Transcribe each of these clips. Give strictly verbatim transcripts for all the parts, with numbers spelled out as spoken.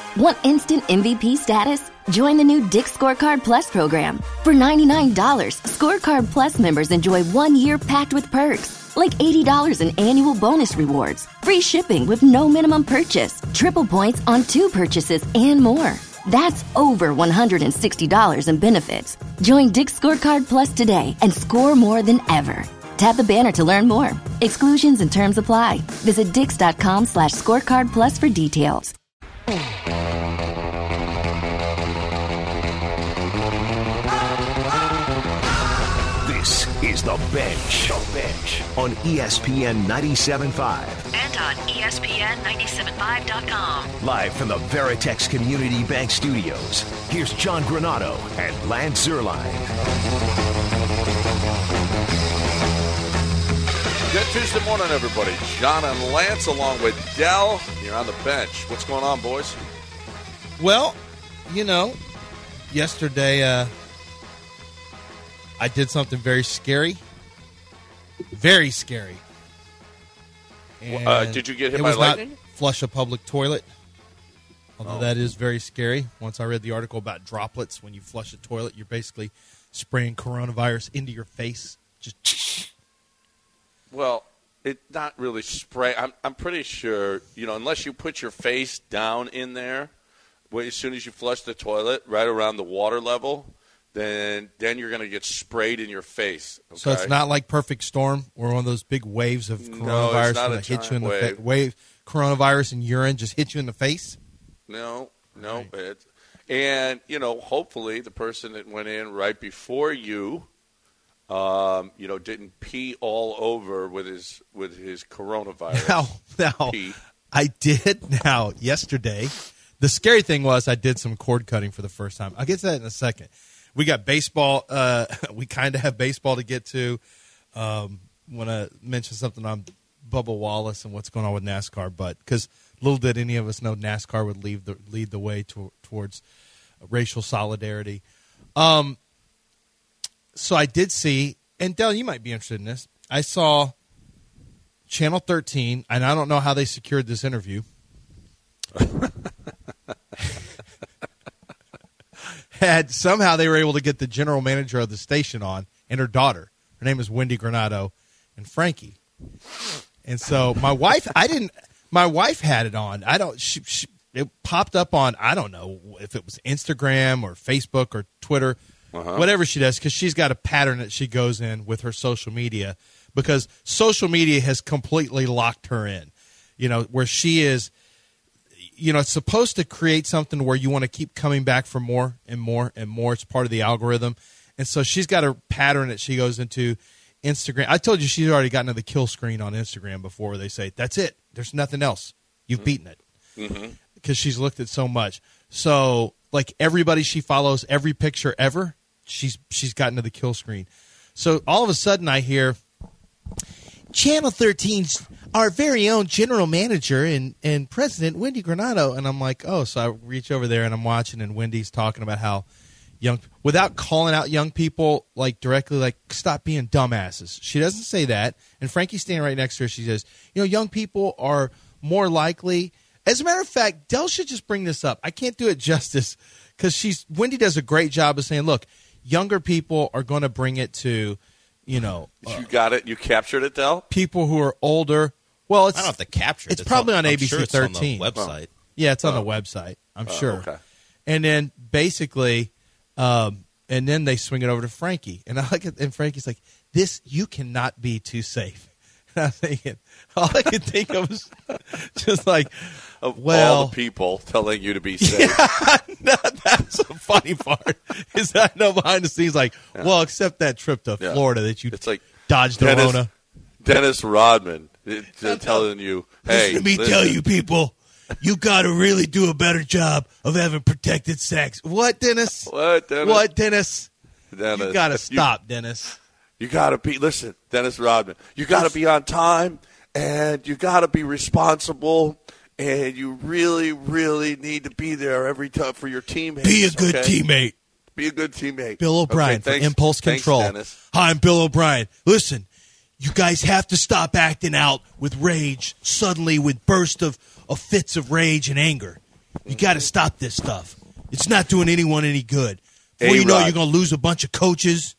Want instant M V P status? Join the new Dick's Scorecard Plus program. For ninety-nine dollars, Scorecard Plus members enjoy one year packed with perks, like eighty dollars in annual bonus rewards, free shipping with no minimum purchase, triple points on two purchases, and more. That's over one hundred sixty dollars in benefits. Join Dick's Scorecard Plus today and score more than ever. Tap the banner to learn more. Exclusions and terms apply. Visit dix.com slash scorecard plus for details. This is The Bench. The Bench on E S P N ninety-seven point five. And on E S P N ninety-seven point five dot com. Live from the Veritex Community Bank Studios, here's John Granato and Lance Zierlein. Good Tuesday morning, everybody. John and Lance along with Dell. You're on the bench. What's going on, boys? Well, you know, yesterday uh, I did something very scary. Very scary. And uh, did you get hit it by was lightning? Not flush a public toilet. Although Oh. that is very scary. Once I read the article about droplets, when you flush a toilet, you're basically spraying coronavirus into your face. Just Well, it's not really spray. I'm I'm pretty sure, you know, unless you put your face down in there, well, as soon as you flush the toilet, right around the water level, then then you're going to get sprayed in your face. Okay? So it's not like Perfect Storm, or one of those big waves of No, coronavirus it's not a that hit you in the giant face. Wave coronavirus and urine just hit you in the face. No, no. Right. It, and, you know, hopefully the person that went in right before you, um, you know, didn't pee all over with his with his coronavirus. Now, now pee. I did now yesterday. The scary thing was I did some cord cutting for the first time. I'll get to that in a second. We got baseball. Uh, we kind of have baseball to get to. Um, want to mention something on Bubba Wallace and what's going on with NASCAR, but because little did any of us know NASCAR would lead the lead the way to, towards racial solidarity. Um, so I did see, and Del, you might be interested in this. I saw Channel thirteen, and I don't know how they secured this interview. Had somehow they were able to get the general manager of the station on and her daughter. Her name is Wendy Granado and Frankie. And so my wife, I didn't. My wife had it on. I don't. She, she, it popped up on. I don't know if it was Instagram or Facebook or Twitter, Uh-huh. whatever she does, because she's got a pattern that she goes in with her social media. Because social media has completely locked her in. You know, where she is. You know, it's supposed to create something where you want to keep coming back for more and more and more. It's part of the algorithm. And so she's got a pattern that she goes into Instagram. I told you she's already gotten to the kill screen on Instagram before, where they say, that's it. There's nothing else. You've mm-hmm. beaten it. Mm-hmm. Because she's looked at so much. So, like, everybody she follows, every picture ever, she's she's gotten to the kill screen. So all of a sudden I hear, Channel thirteen's our very own general manager and, and president, Wendy Granado. And I'm like, oh, so I reach over there and I'm watching, and Wendy's talking about how young, without calling out young people, like directly, like, stop being dumbasses. She doesn't say that. And Frankie's standing right next to her. She says, you know, young people are more likely. As a matter of fact, Del should just bring this up. I can't do it justice because she's Wendy does a great job of saying, look, younger people are going to bring it to, you know. Uh, you got it. You captured it, Del? People who are older. Well, it's, I don't have to capture it. It's, it's probably on, on A B C sure thirteen. It's on the website. Oh. Yeah, it's on oh. the website, I'm oh, sure. Okay. And then basically, um, and then they swing it over to Frankie. And I like it, and Frankie's like, this, you cannot be too safe. And I'm thinking, all I could think of was just like, of well, all the people telling you to be safe. Yeah, no, that's the funny part. Is that I know behind the scenes, like, yeah. well, except that trip to yeah. Florida that you it's like dodged the Dennis, Rona. Dennis Rodman it, telling you, hey, let me listen. tell you, people, you got to really do a better job of having protected sex. What, Dennis? What, Dennis? What, Dennis? Dennis. You got to stop, you, Dennis. You got to be, listen, Dennis Rodman, you got to be on time, and you got to be responsible, and you really, really need to be there every time for your teammates. Be a good okay? teamate. Be a good teammate. Bill O'Brien okay, thanks, for Impulse thanks, Control. Dennis. Hi, I'm Bill O'Brien. Listen, you guys have to stop acting out with rage suddenly with bursts of, of fits of rage and anger. You got to stop this stuff. It's not doing anyone any good. Before you know it, you're going to lose a bunch of coaches.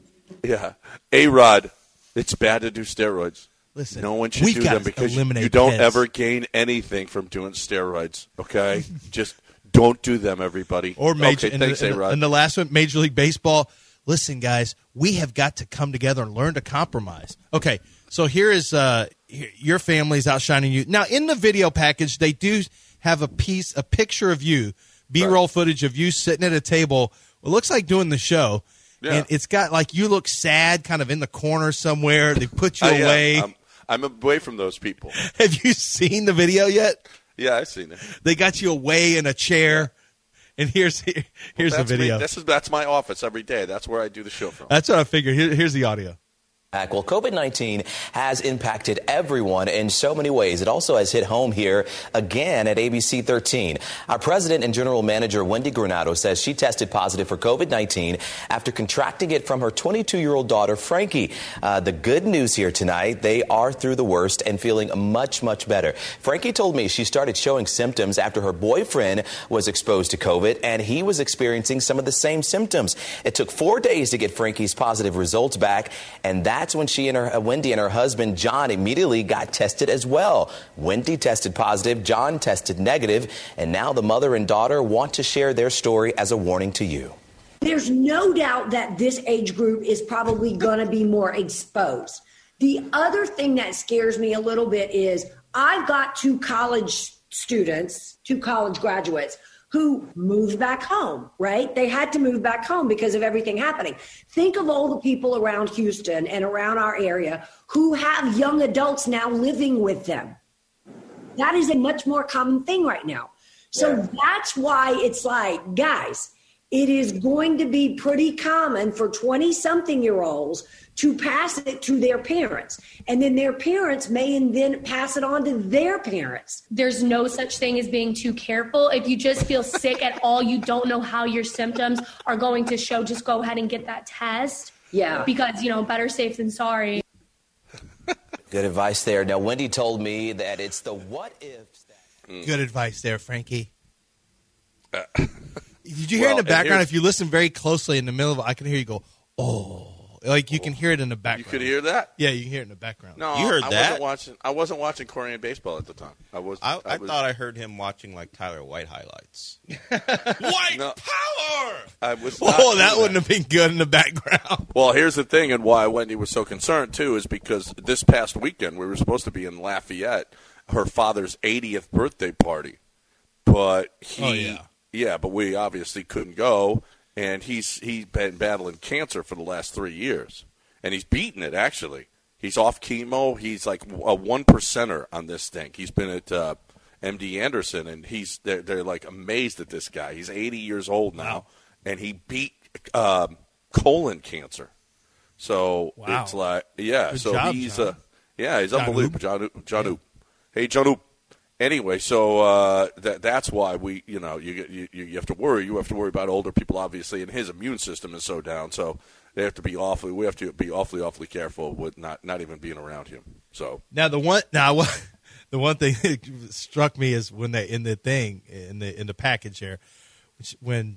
Yeah. A-Rod, it's bad to do steroids. Listen, no one should do them because you don't heads. ever gain anything from doing steroids, okay? Just don't do them, everybody. Or major, okay, thanks, and, A-Rod. And the last one, Major League Baseball. Listen, guys, we have got to come together and learn to compromise. Okay, so here is uh, your family's outshining you. Now, in the video package, they do have a piece, a picture of you, B-roll right. footage of you sitting at a table. It looks like doing the show. Yeah. And it's got like you look sad kind of in the corner somewhere. They put you I away. I'm, I'm away from those people. Have you seen the video yet? Yeah, I've seen it. They got you away in a chair. And here's here's well, the video. Me. This is that's my office every day. That's where I do the show from. That's what I figured. Here, here's the audio. Well, COVID nineteen has impacted everyone in so many ways. It also has hit home here again at A B C thirteen. Our president and general manager, Wendy Granado, says she tested positive for COVID nineteen after contracting it from her twenty-two-year-old daughter, Frankie. Uh, the good news here tonight, they are through the worst and feeling much, much better. Frankie told me she started showing symptoms after her boyfriend was exposed to COVID, and he was experiencing some of the same symptoms. It took four days to get Frankie's positive results back, and that That's when she and her, Wendy and her husband, John, immediately got tested as well. Wendy tested positive, John tested negative, and now the mother and daughter want to share their story as a warning to you. There's no doubt that this age group is probably going to be more exposed. The other thing that scares me a little bit is I've got two college students, two college graduates, who moved back home, right? They had to move back home because of everything happening. Think of all the people around Houston and around our area who have young adults now living with them. That is a much more common thing right now. So yeah. That's why it's like, guys, it is going to be pretty common for twenty-something-year-olds to pass it to their parents. And then their parents may and then pass it on to their parents. There's no such thing as being too careful. If you just feel sick at all, you don't know how your symptoms are going to show, just go ahead and get that test. Yeah. Because, you know, better safe than sorry. Good advice there. Now, Wendy told me that it's the what ifs. That- mm. Good advice there, Frankie. Uh, Did you hear well, in the background, if you listen very closely in the middle of it, I can hear you go, oh. Like you can hear it in the background. You could hear that? Yeah, you can hear it in the background. No, you heard I that? Wasn't watching, I wasn't watching Korean baseball at the time. I was. I, I, I was, thought I heard him watching like Tyler White highlights. White no, power! I was. Oh, that wouldn't have been good in the background. Well, here's the thing, and why Wendy was so concerned too, is because this past weekend we were supposed to be in Lafayette, her father's eightieth birthday party, but he, oh, yeah. yeah, but we obviously couldn't go, and he's he's been battling cancer for the last three years. And he's beaten it, actually. He's off chemo. He's like a one percenter on this thing. He's been at uh, M D Anderson, and he's they're, they're like amazed at this guy. He's eighty years old now, wow. and he beat um, colon cancer. So wow. it's like, yeah. Good so job, he's, John. uh, yeah, he's John unbelievable. Oop. John Oop. John yeah. Oop. Hey, John Oop. Anyway, so uh, that that's why we, you know, you, you you have to worry. You have to worry about older people, obviously, and his immune system is so down. So they have to be awfully. We have to be awfully, awfully careful with not, not even being around him. So now the one now the one thing that struck me is when they in the thing in the in the package here, which when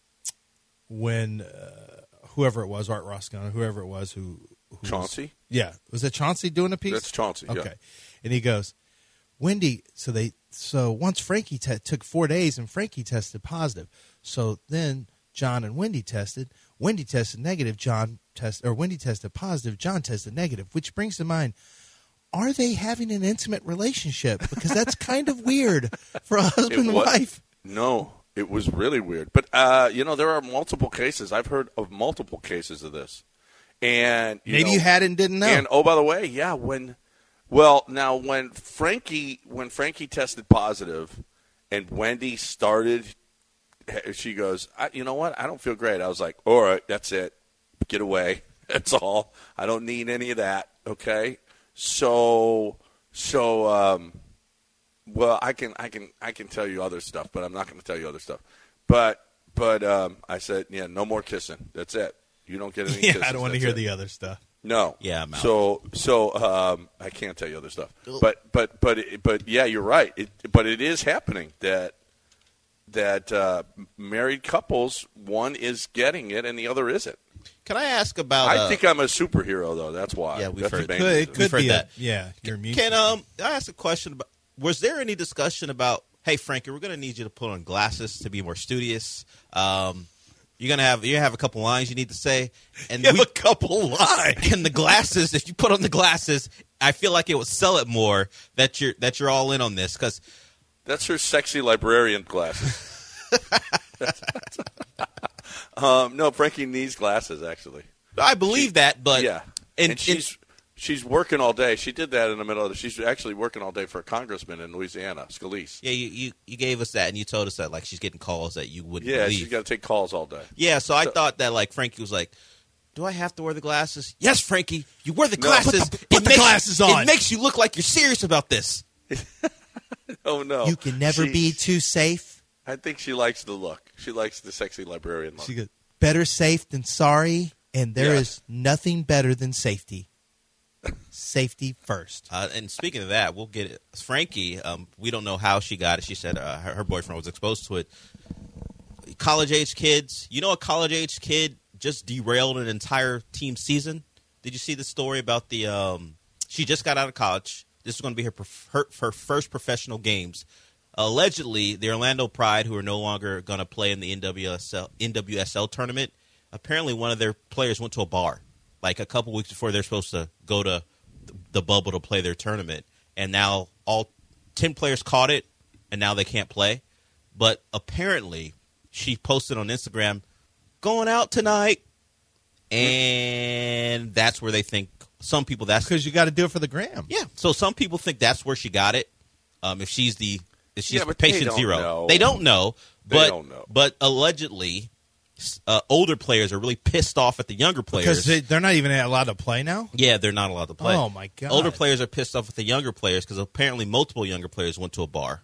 when uh, whoever it was, Art Roscona, whoever it was, who, who Chauncey, was, yeah, was it Chauncey doing a piece? That's Chauncey. Okay, yeah. And he goes, Wendy. So they so once Frankie te- took four days and Frankie tested positive. So then John and Wendy tested. Wendy tested negative. John test or Wendy tested positive. John tested negative. Which brings to mind, are they having an intimate relationship? Because that's kind of weird for a husband and wife. No, it was really weird. But uh, you know, there are multiple cases. I've heard of multiple cases of this. And you maybe know, you had and didn't know. And oh, by the way, yeah, when well now when Frankie when Frankie tested positive, and Wendy started. She goes, I, you know what? I don't feel great. I was like, all right, that's it. Get away. That's all. I don't need any of that. Okay. So, so, um, well, I can, I can, I can tell you other stuff, but I'm not going to tell you other stuff. But, but, um, I said, yeah, no more kissing. That's it. You don't get any yeah, kisses. I don't want to That's hear it. the other stuff. No. Yeah. I'm out. So, so, um, I can't tell you other stuff. But, but, but, but, yeah, you're right. It, but it is happening that. that uh, married couples, one is getting it and the other isn't. Can I ask about? I uh, think I'm a superhero, though. That's why. Yeah, we've That's heard the that. main Could, it reason. could We've heard be that. A, yeah, you're immune. Can um I ask a question about? Was there any discussion about? Hey, Frankie, we're going to need you to put on glasses to be more studious. Um, you're gonna have you have a couple lines you need to say, and You have we, a couple lines. and the glasses. If you put on the glasses, I feel like it would sell it more that you're that you're all in on this because That's her sexy librarian glasses. um, no, Frankie needs glasses, actually. I believe that. But yeah, and, and she's she's working all day. She did that in the middle of the, she's actually working all day for a congressman in Louisiana, Scalise. yeah, you, you you gave us that, and you told us that like she's getting calls that you wouldn't Yeah, believe. she's got to take calls all day. Yeah, so I So- thought that like Frankie was like, "Do I have to wear the glasses?" Yes, Frankie, you wear the No. glasses. Put the- put It the makes- glasses on. It makes you look like you're serious about this. Oh, no. You can never She- be too safe. I think she likes the look. She likes the sexy librarian look. She goes, better safe than sorry, and there Yeah. is nothing better than safety. Safety first. Uh, and speaking of that, we'll get it. Frankie, um, we don't know how she got it. She said uh, her, her boyfriend was exposed to it. College-age kids. You know a college-age kid just derailed an entire team season? Did you see the story about the um, – she just got out of college. This is going to be her, prof- her, her first professional games. Allegedly, the Orlando Pride, who are no longer going to play in the N W S L, N W S L tournament, apparently one of their players went to a bar like a couple weeks before they're supposed to go to the bubble to play their tournament. And now all ten players caught it, and now they can't play. But apparently, she posted on Instagram, going out tonight. And that's where they think some people that's Because you got to do it for the gram. yeah. So some people think that's where she got it. Um, if she's the if she's Yeah, but they patient don't zero, know. they don't know. They But don't know. but allegedly, uh, older players are really pissed off at the younger players. Because they, they're not even allowed to play now? yeah, they're not allowed to play. Oh, my God. Older players are pissed off at the younger players because apparently multiple younger players went to a bar,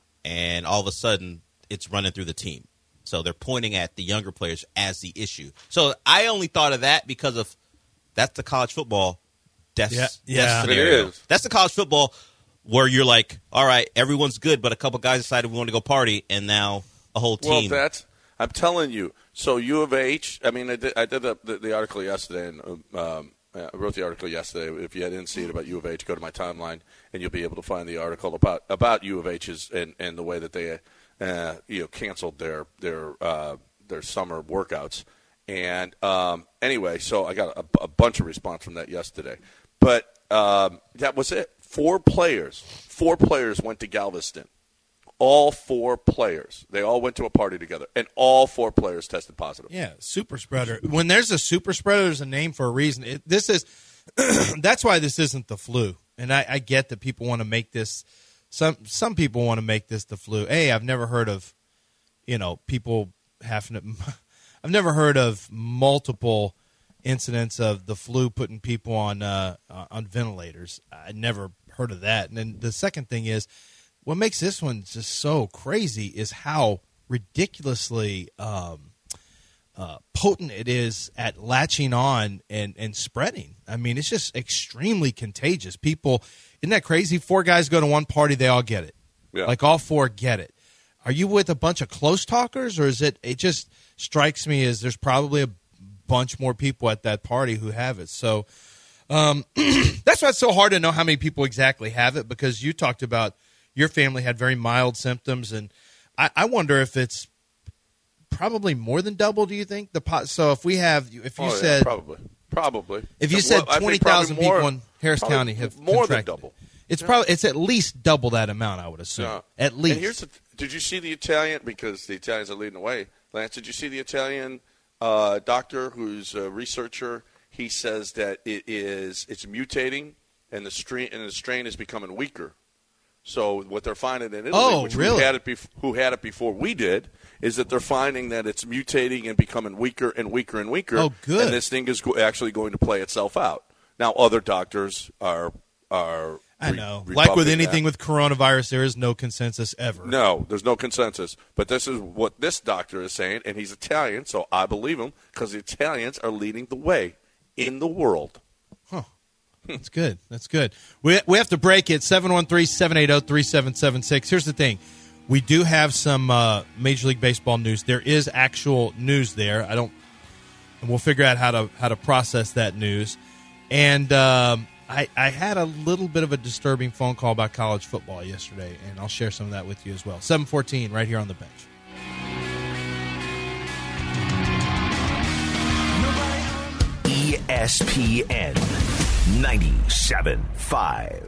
and all of a sudden it's running through the team. So they're pointing at the younger players as the issue. So I only thought of that because of that's the college football death, Yeah, death yeah. scenario. It is. That's the college football where you're like, all right, everyone's good, but a couple guys decided we want to go party, and now a whole Well, team. that's I'm telling you. So U of H. I mean, I did, I did the, the, the article yesterday, and um, I wrote the article yesterday. If you didn't see it about U of H, go to my timeline, and you'll be able to find the article about about U of H's and, and the way that they uh, you know canceled their their uh, their summer workouts. And um, anyway, so I got a, a bunch of response from that yesterday, but um, that was it. Four players, four players went to Galveston. All four players. They all went to a party together, and all four players tested positive. Yeah, super spreader. When there's a super spreader, there's a name for a reason. It, this is that's why this isn't the flu. And I, I get that people want to make this. Some some people want to make this the flu. Hey, I've never heard of, you know, people having to. I've never heard of multiple incidents of the flu putting people on uh, on ventilators. I never heard of that. And then the second thing is, what makes this one just so crazy is how ridiculously um, uh, potent it is at latching on and, and spreading. I mean, it's just extremely contagious. People, isn't that crazy? Four guys go to one party, they all get it. Yeah. Like all four get it. Are you with a bunch of close talkers, or is it? It just strikes me as there's probably a bunch more people at that party who have it. So um, that's why it's so hard to know how many people exactly have it, because you talked about your family had very mild symptoms, and I, I wonder if it's probably more than double. Do you think the pot? So if we have, if you Oh, yeah, said probably, probably. if you Well, said I think twenty thousand probably more- people in Harris probably County have more than contracted double. it, it's probably it's at least double that amount. I would assume Yeah. at least. And here's the, did you see the Italian? Because the Italians are leading the way. Lance, did you see the Italian uh, doctor who's a researcher? He says that it is it's mutating, and the strain and the strain is becoming weaker. So what they're finding in Italy, Oh, which really? who had it bef- who had it before we did, is that they're finding that it's mutating and becoming weaker and weaker and weaker. Oh, good. And this thing is go- actually going to play itself out. Now, other doctors are are. I re- know. Like with rebuffing anything that. with coronavirus, there is no consensus ever. No, there's no consensus. But this is what this doctor is saying, and he's Italian, so I believe him, because the Italians are leading the way in the world. That's good. That's good. We we have to break it. seven one three, seven eight zero, three seven seven six. Here's the thing. We do have some uh, Major League Baseball news. There is actual news there. I don't. And we'll figure out how to how to process that news. And um, I, I had a little bit of a disturbing phone call about college football yesterday, and I'll share some of that with you as well. seven fourteen right here on the bench. E S P N ninety-seven point five.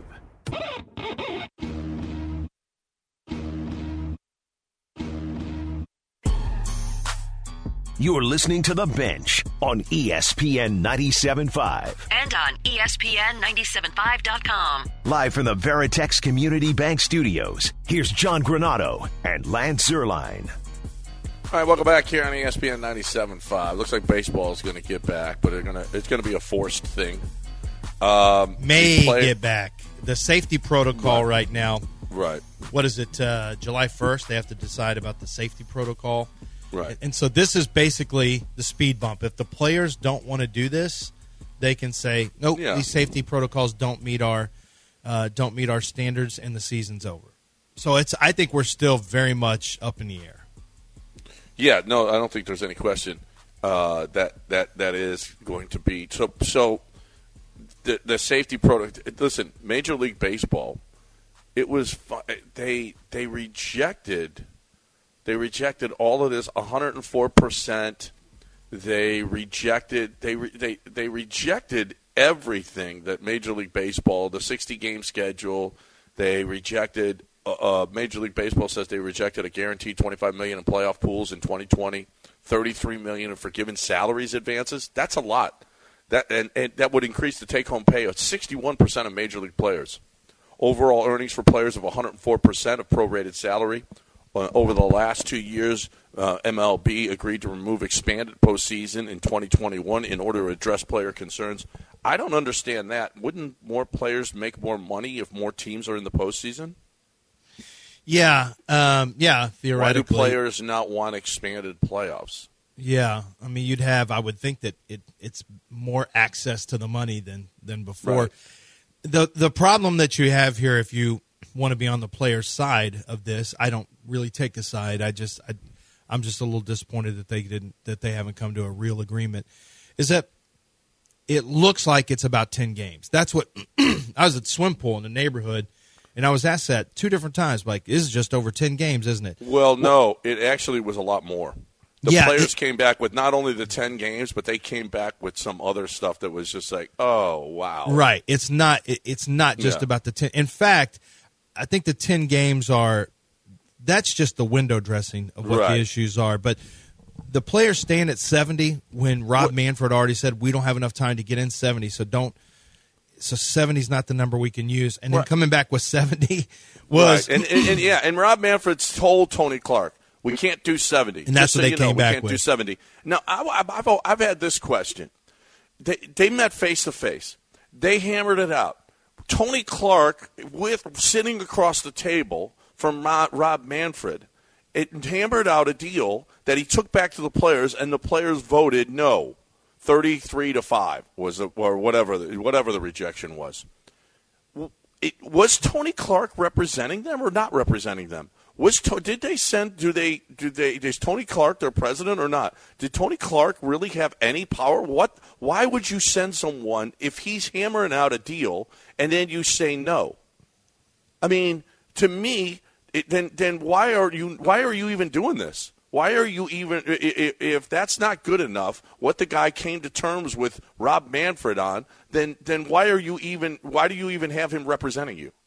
You're listening to The Bench on E S P N ninety-seven point five. And on E S P N ninety-seven point five dot com. Live from the Veritex Community Bank Studios, here's John Granato and Lance Zierlein. All right, welcome back here on E S P N ninety-seven point five. Looks like baseball is going to get back, but they're gonna, it's going to be a forced thing. Um, May play- get back. The safety protocol right, right now. Right. What is it, uh, July first? They have to decide about the safety protocol. Right. And so this is basically the speed bump. If the players don't want to do this, they can say, nope, yeah. these safety protocols don't meet our uh, don't meet our standards, and the season's over. So it's. I think we're still very much up in the air. Yeah, no, I don't think there's any question uh, that that that is going to be so. So the the safety protocol. Listen, Major League Baseball. It was they they rejected. They rejected all of this, one hundred four percent. They rejected they re, they they rejected everything that Major League Baseball, the sixty-game schedule. They rejected. Uh, uh, Major League Baseball says they rejected a guaranteed twenty-five million dollars in playoff pools in twenty twenty, thirty-three million dollars in forgiven salaries advances. That's a lot. That and, and that would increase the take-home pay of sixty-one percent of Major League players. Overall earnings for players of one hundred four percent of prorated salary. Uh, over the last two years, uh, M L B agreed to remove expanded postseason in twenty twenty-one in order to address player concerns. I don't understand that. Wouldn't more players make more money if more teams are in the postseason? Yeah, um, yeah, theoretically. Why do players not want expanded playoffs? Yeah, I mean, you'd have, I would think that it, it's more access to the money than, than before. Right. The The problem that you have here, if you want to be on the player's side of this, I don't really take a side. I just, I, I'm just a little disappointed that they didn't, that they haven't come to a real agreement. Is that it looks like it's about ten games. That's what I was at swim pool in the neighborhood, and I was asked that two different times. Like, this is just over ten games, isn't it? Well, no, it actually was a lot more. The yeah, players it, came back with not only the ten games, but they came back with some other stuff that was just like, oh wow, right. It's not. It, it's not just yeah. about the ten. In fact, I think the ten games are. That's just the window dressing of what right. the issues are. But the players staying at seventy when Rob what? Manfred already said we don't have enough time to get in seventy, so don't. So seventy is not the number we can use, and then right. coming back with seventy was right. and, and, and yeah, and Rob Manfred's told Tony Clark we can't do seventy, and that's just what so they you came know, back we can't with. do seventy. Now I, I've I've had this question. They they met face to face. They hammered it out. Tony Clark, with sitting across the table from Rob Manfred, it hammered out a deal that he took back to the players, and the players voted no. thirty-three to five was the, or whatever the, whatever the rejection was. It, was Tony Clark representing them or not representing them? Was did they send? Do they? Do they? Is Tony Clark their president or not? Did Tony Clark really have any power? What? Why would you send someone if he's hammering out a deal and then you say no? I mean, to me, it, then then why are you why are you even doing this? Why are you even, if that's not good enough, what the guy came to terms with Rob Manfred on, then then why are you even, why do you even have him representing you?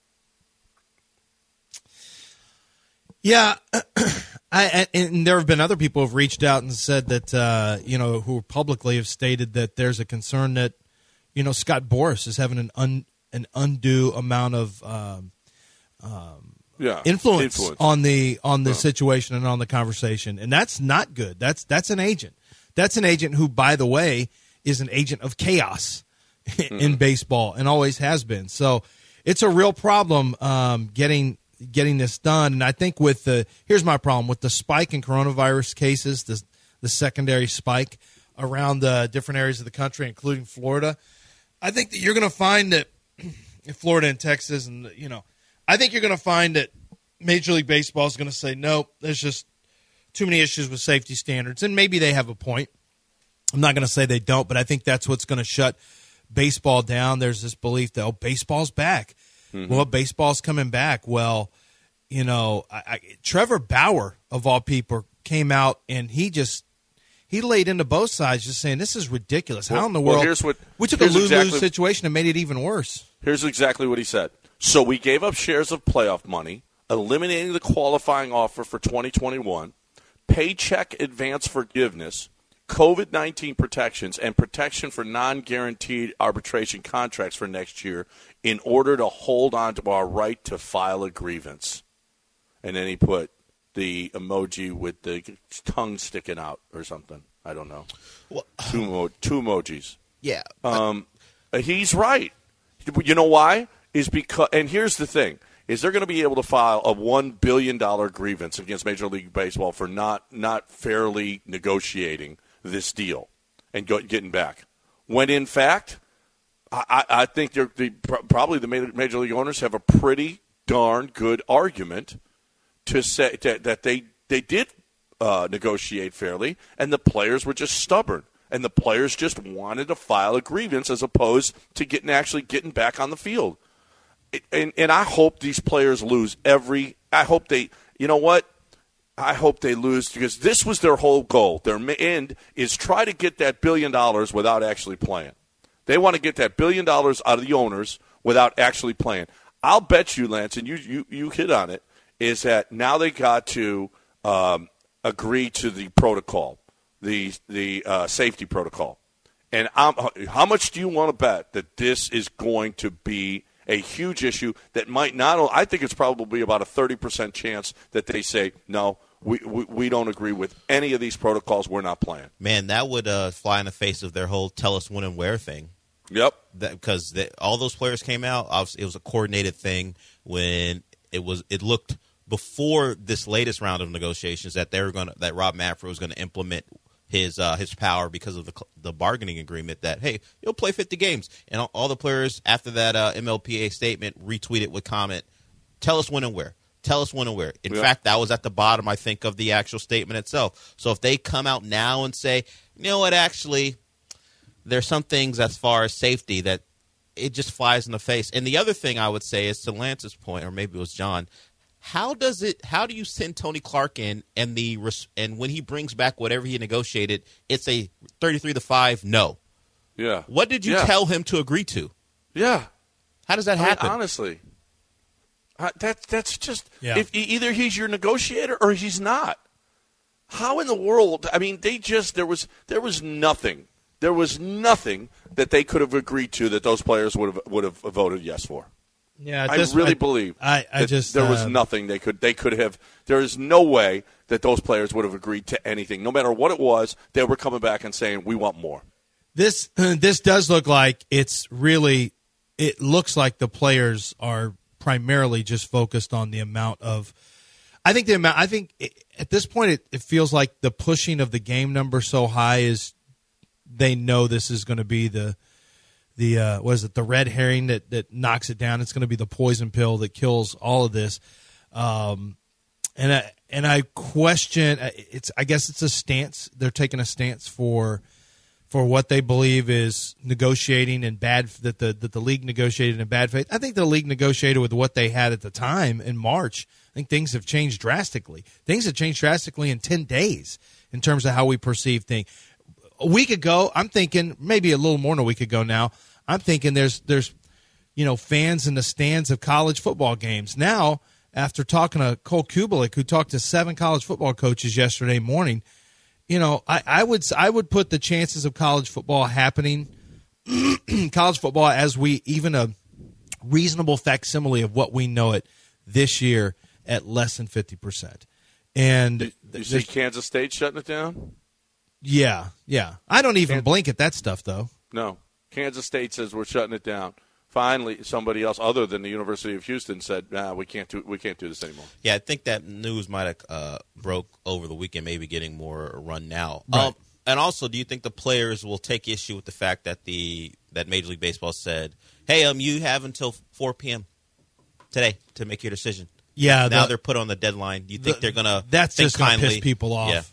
Yeah, I, and there have been other people who have reached out and said that, uh, you know, who publicly have stated that there's a concern that, you know, Scott Boras is having an un, an undue amount of um, um, Yeah, influence, influence on the on the yeah. situation and on the conversation, and that's not good. That's that's an agent. That's an agent who, by the way, is an agent of chaos mm-hmm. in baseball and always has been. So it's a real problem um, getting getting this done. And I think with the here's my problem with the spike in coronavirus cases, the the secondary spike around the different areas of the country, including Florida. I think that you're going to find that in Florida and Texas, and you know. I think you're going to find that Major League Baseball is going to say, no, there's just too many issues with safety standards. And maybe they have a point. I'm not going to say they don't, but I think that's what's going to shut baseball down. There's this belief that, oh, baseball's back. Mm-hmm. Well, baseball's coming back. Well, you know, I, I, Trevor Bauer, of all people, came out and he just he laid into both sides just saying, this is ridiculous. Well, How in the well, world? Here's what, we took a lose-lose exactly, situation and made it even worse. Here's exactly what he said. So we gave up shares of playoff money, eliminating the qualifying offer for twenty twenty-one, paycheck advance forgiveness, COVID nineteen protections, and protection for non-guaranteed arbitration contracts for next year in order to hold on to our right to file a grievance. And then he put the emoji with the tongue sticking out or something. I don't know. Well, two, mo- two emojis. Yeah. Um, he's right. You know why? Is because, and here's the thing, is they're going to be able to file a one billion dollars grievance against Major League Baseball for not, not fairly negotiating this deal and go, getting back. When, in fact, I, I think they're, they, probably the Major League owners have a pretty darn good argument to say that, that they, they did uh, negotiate fairly, and the players were just stubborn. And the players just wanted to file a grievance as opposed to getting actually getting back on the field. And, and I hope these players lose every – I hope they – you know what? I hope they lose because this was their whole goal. Their end is try to get that billion dollars without actually playing. They want to get that billion dollars out of the owners without actually playing. I'll bet you, Lance, and you, you, you hit on it, is that now they got to um, agree to the protocol. the the uh, safety protocol. And I'm, how much do you want to bet that this is going to be a huge issue that might not – I think it's probably about a thirty percent chance that they say, no, we, we, we don't agree with any of these protocols. We're not playing. Man, that would uh, fly in the face of their whole tell us when and where thing. Yep. Because all those players came out, it was a coordinated thing when it was – it looked before this latest round of negotiations that they were going to – that Rob Manfred was going to implement – his uh, his power because of the the bargaining agreement that, hey, you'll play fifty games. And all, all the players after that uh, M L P A statement retweeted with comment, tell us when and where. Tell us when and where. In yeah. fact, that was at the bottom, I think, of the actual statement itself. So if they come out now and say, you know what, actually, there's some things as far as safety that it just flies in the face. And the other thing I would say is to Lance's point, or maybe it was John, How does it? How do you send Tony Clark in, and the and when he brings back whatever he negotiated, it's a thirty-three to five no? Yeah. What did you yeah. tell him to agree to? Yeah. How does that I happen? mean, honestly, uh, that that's just yeah. if either he's your negotiator or he's not. How in the world? I mean, they just there was there was nothing. There was nothing that they could have agreed to that those players would have would have voted yes for. Yeah, I this, really I, believe I, I that just there was uh, nothing they could they could have. There is no way that those players would have agreed to anything, no matter what it was. They were coming back and saying, "We want more." This this does look like it's really. It looks like the players are primarily just focused on the amount of. I think the amount. I think it, at this point, it, it feels like the pushing of the game number so high is. They know this is going to be the. The uh, what is it? The red herring that, that knocks it down. It's going to be the poison pill that kills all of this. Um, and I and I question. It's I guess it's a stance. They're taking a stance for for what they believe is negotiating in bad that the that the league negotiated in bad faith. I think the league negotiated with what they had at the time in March. I think things have changed drastically. Things have changed drastically in ten days in terms of how we perceive things. A week ago, I'm thinking maybe a little more than a week ago now. I'm thinking there's there's you know fans in the stands of college football games. Now, after talking to Cole Kubelik, who talked to seven college football coaches yesterday morning, you know, I, I would I would put the chances of college football happening, college football as we even a reasonable facsimile of what we know it this year at less than fifty percent. And you, you see Kansas State shutting it down? Yeah, yeah. I don't even Kansas, blink at that stuff, though. No. Kansas State says we're shutting it down. Finally, somebody else other than the University of Houston said, "Nah, we can't do we can't do this anymore." Yeah, I think that news might have uh, broke over the weekend, maybe getting more run now. Right. Um, and also, do you think the players will take issue with the fact that the that Major League Baseball said, "Hey, um, you have until four p.m. today to make your decision"? Yeah, now the, they're put on the deadline. You think the, they're gonna? That's think just gonna kindly? piss people off. Yeah.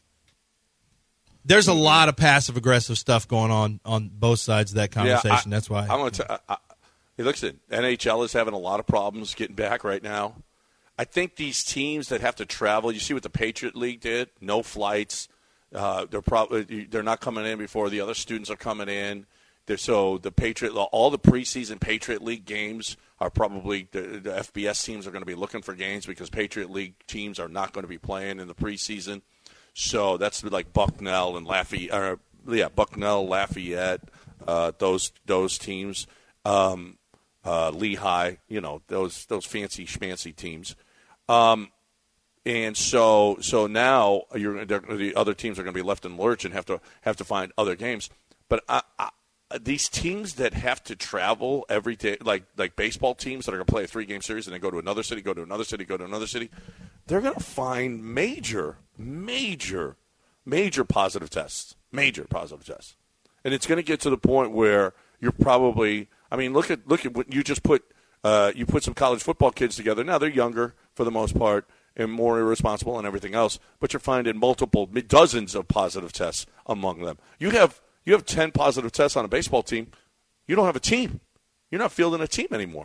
There's a lot of passive aggressive stuff going on on both sides of that conversation. Yeah, I, that's why. I'm going to. Hey, listen, N H L is having a lot of problems getting back right now. I think these teams that have to travel. You see what the Patriot League did? No flights. Uh, they're probably they're not coming in before the other students are coming in. They're, so the Patriot, all the preseason Patriot League games are probably the, the F B S teams are going to be looking for games because Patriot League teams are not going to be playing in the preseason. So that's like Bucknell and Lafayette, or, yeah, Bucknell, Lafayette, uh, those those teams, um, uh, Lehigh, you know, those those fancy schmancy teams. Um, And so, so now you're, the other teams are going to be left in lurch and have to have to find other games. But I, I, these teams that have to travel every day, like like baseball teams that are going to play a three-game series and then go to another city, go to another city, go to another city, they're going to find major, major, major positive tests, major positive tests, and it's going to get to the point where you're probably. I mean, look at look at what you just put. Uh, you put some college football kids together. Now they're younger for the most part and more irresponsible and everything else, but you're finding multiple, dozens of positive tests among them. You have you have ten positive tests on a baseball team. You don't have a team. You're not fielding a team anymore.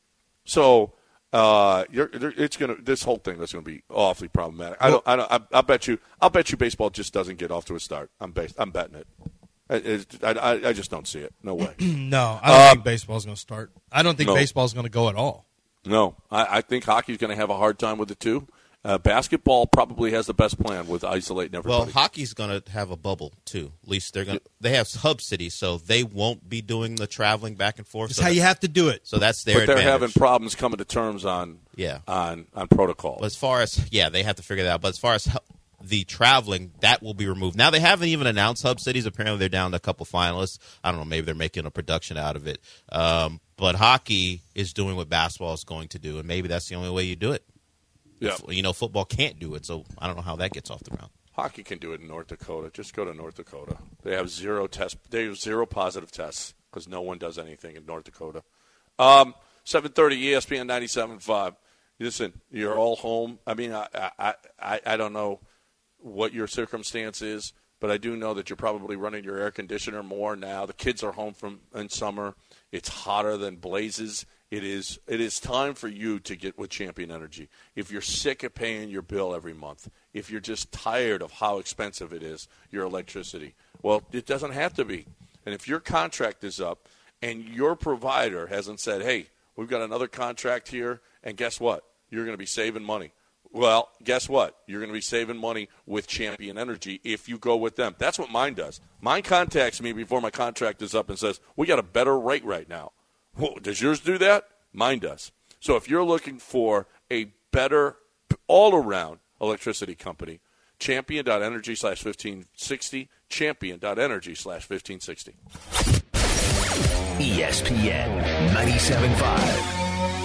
So uh, you're, it's gonna this whole thing is going to be awfully problematic. I don't. I don't. I, I'll bet you. I'll bet you baseball just doesn't get off to a start. I'm based, I'm betting it. I, I, I just don't see it. No way. No, I don't um, think baseball's going to start. I don't think no. baseball's going to go at all. No, I, I think hockey's going to have a hard time with it too. Uh, basketball probably has the best plan with isolating everybody. Well, hockey's going to have a bubble too. At least they're going. They have hub cities, so they won't be doing the traveling back and forth. That's so how you have to do it. So that's their. But they're advantage. having problems coming to terms on yeah on on protocol. But as far as yeah, they have to figure that out. But as far as the traveling, that will be removed. Now they haven't even announced hub cities. Apparently, they're down to a couple finalists. I don't know. Maybe they're making a production out of it. Um, but hockey is doing what basketball is going to do, and maybe that's the only way you do it. Yeah. You know, football can't do it, so I don't know how that gets off the ground. Hockey can do it in North Dakota. Just go to North Dakota. They have zero tests. They have zero positive tests because no one does anything in North Dakota. Um, seven thirty E S P N ninety-seven point five. Listen, you're all home. I mean, I, I, I, I don't know what your circumstance is, but I do know that you're probably running your air conditioner more now. The kids are home from in summer. It's hotter than blazes. It is it is time for you to get with Champion Energy. If you're sick of paying your bill every month, if you're just tired of how expensive it is, your electricity, well, it doesn't have to be. And if your contract is up and your provider hasn't said, hey, we've got another contract here, and guess what? You're going to be saving money. Well, guess what? You're going to be saving money with Champion Energy if you go with them. That's what mine does. Mine contacts me before my contract is up and says, we got a better rate right now. Well, does yours do that? Mine does. So if you're looking for a better all-around electricity company, champion.energy slash 1560, champion.energy slash 1560. E S P N ninety-seven point five.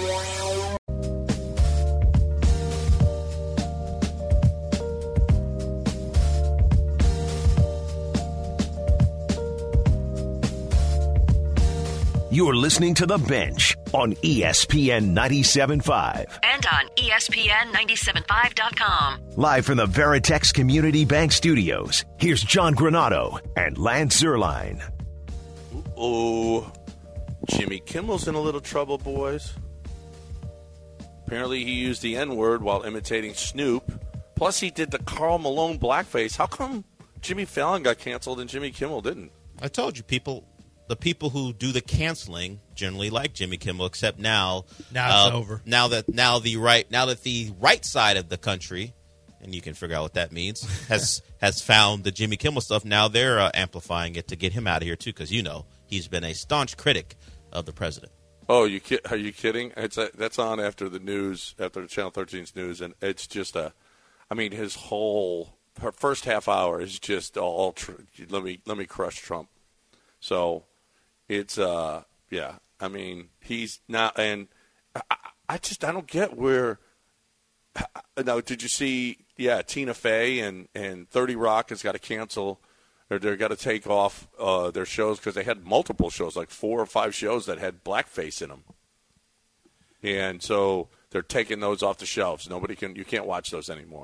You're listening to The Bench on E S P N ninety-seven point five. And on E S P N ninety-seven point five dot com. Live from the Veritex Community Bank Studios, here's John Granato and Lance Zierlein. Oh, Jimmy Kimmel's in a little trouble, boys. Apparently he used the N-word while imitating Snoop. Plus he did the Karl Malone blackface. How come Jimmy Fallon got canceled and Jimmy Kimmel didn't? I told you, people... The people who do the canceling generally like Jimmy Kimmel, except now, now it's uh, over. Now that now the right now that the right side of the country, and you can figure out what that means, has has found the Jimmy Kimmel stuff. Now they're uh, amplifying it to get him out of here too, because you know he's been a staunch critic of the president. Oh, you ki- are you kidding? It's a, that's on after the news, after Channel thirteen's news, and it's just a. I mean, his whole her first half hour is just all. Tr- let me let me crush Trump. So. It's, uh, yeah, I mean, he's not, and I, I just, I don't get where, now, did you see, yeah, Tina Fey and, and thirty Rock has got to cancel, or they've got to take off uh, their shows because they had multiple shows, like four or five shows that had blackface in them. And so they're taking those off the shelves. Nobody can you can't watch those anymore.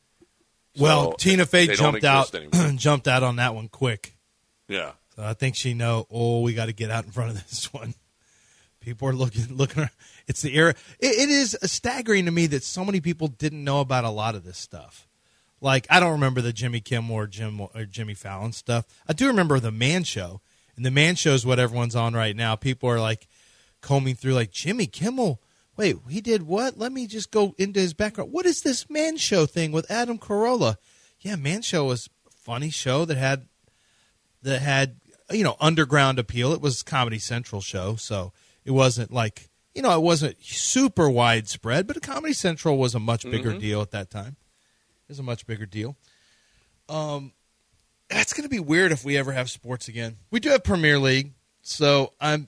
Well, So Tina Fey they don't jumped out exist anymore. jumped out on that one quick. Yeah. So I think she know, oh, we got to get out in front of this one. People are looking looking it's the era. It, it is staggering to me that so many people didn't know about a lot of this stuff. Like, I don't remember the Jimmy Kimmel or Jim or Jimmy Fallon stuff. I do remember the Man Show. And the Man Show is what everyone's on right now. People are like combing through like, Jimmy Kimmel, wait, he did what? Let me just go into his background. What is this Man Show thing with Adam Carolla? Yeah, Man Show was a funny show that had that had, you know, underground appeal. It was Comedy Central show, so it wasn't like, you know, it wasn't super widespread, but Comedy Central was a much bigger Mm-hmm. deal at that time. It was a much bigger deal. Um, that's going to be weird if we ever have sports again. We do have Premier League, so I'm.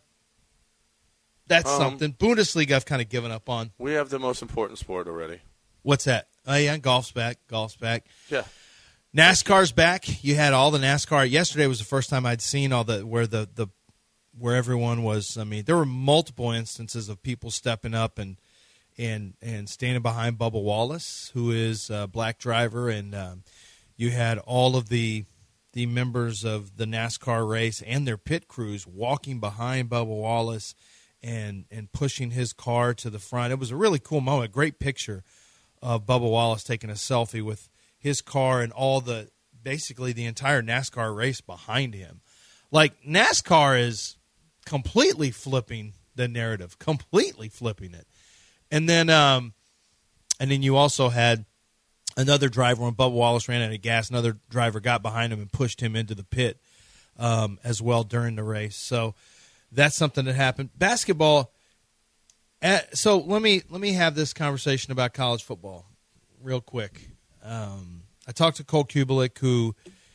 That's Um, something. Bundesliga I've kind of given up on. We have the most important sport already. What's that? Oh, yeah, golf's back. Golf's back. Yeah. NASCAR's back. You had all the NASCAR. Yesterday was the first time I'd seen all the where the, the where everyone was. I mean, there were multiple instances of people stepping up and and and standing behind Bubba Wallace, who is a black driver, and um, you had all of the the members of the NASCAR race and their pit crews walking behind Bubba Wallace and and pushing his car to the front. It was a really cool moment. Great picture of Bubba Wallace taking a selfie with his car and all the basically the entire NASCAR race behind him. Like, NASCAR is completely flipping the narrative, completely flipping it. And then um, and then you also had another driver when Bubba Wallace ran out of gas. Another driver got behind him and pushed him into the pit um, as well during the race. So that's something that happened. Basketball. Uh, so let me let me have this conversation about college football real quick. Um, I talked to Cole Kubelik, who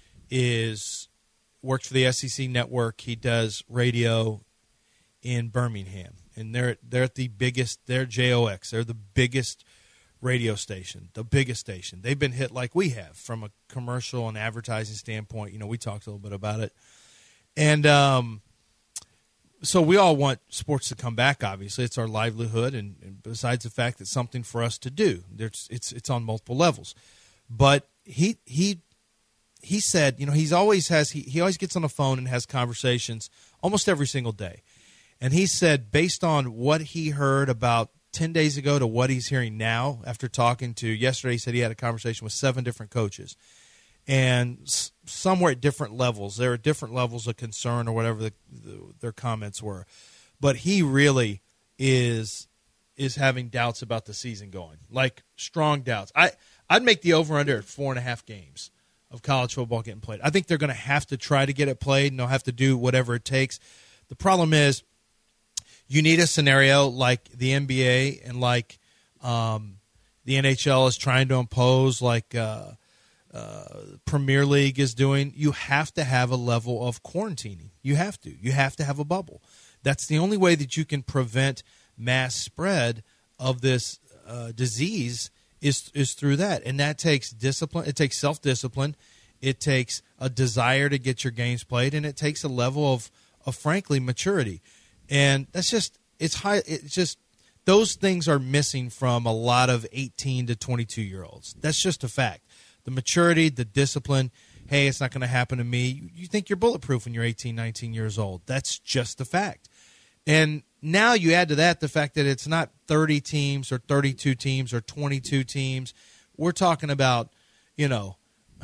is works for the S E C Network. He does radio in Birmingham, and they're they're at the biggest. They're J O X. They're the biggest radio station, the biggest station. They've been hit like we have from a commercial and advertising standpoint. You know, we talked a little bit about it, and um, so we all want sports to come back. Obviously, it's our livelihood, and, and besides the fact that it's something for us to do, there's it's it's on multiple levels. But he he he said, you know, he's always has he, he always gets on the phone and has conversations almost every single day. And he said, based on what he heard about ten days ago to what he's hearing now, after talking to yesterday, he said he had a conversation with seven different coaches, and s- somewhere at different levels. There are different levels of concern or whatever the, the, their comments were. But he really is is having doubts about the season going, like strong doubts. I, I'd make the over-under at four and a half games of college football getting played. I think they're going to have to try to get it played, and they'll have to do whatever it takes. The problem is, you need a scenario like the N B A and like um, the N H L is trying to impose, like uh, uh, Premier League is doing. You have to have a level of quarantining. You have to. You have to have a bubble. That's the only way that you can prevent mass spread of this uh, disease is is through that. And that takes discipline. It takes self-discipline. It takes a desire to get your games played, and it takes a level of, of frankly, maturity. And that's just it's high. It's just those things are missing from a lot of eighteen to twenty-two year olds. That's just a fact. The maturity, the discipline. Hey, it's not going to happen to me. You think you're bulletproof when you're eighteen, nineteen years old. That's just a fact. And now you add to that the fact that it's not thirty teams or thirty-two teams or twenty-two teams. We're talking about, you know,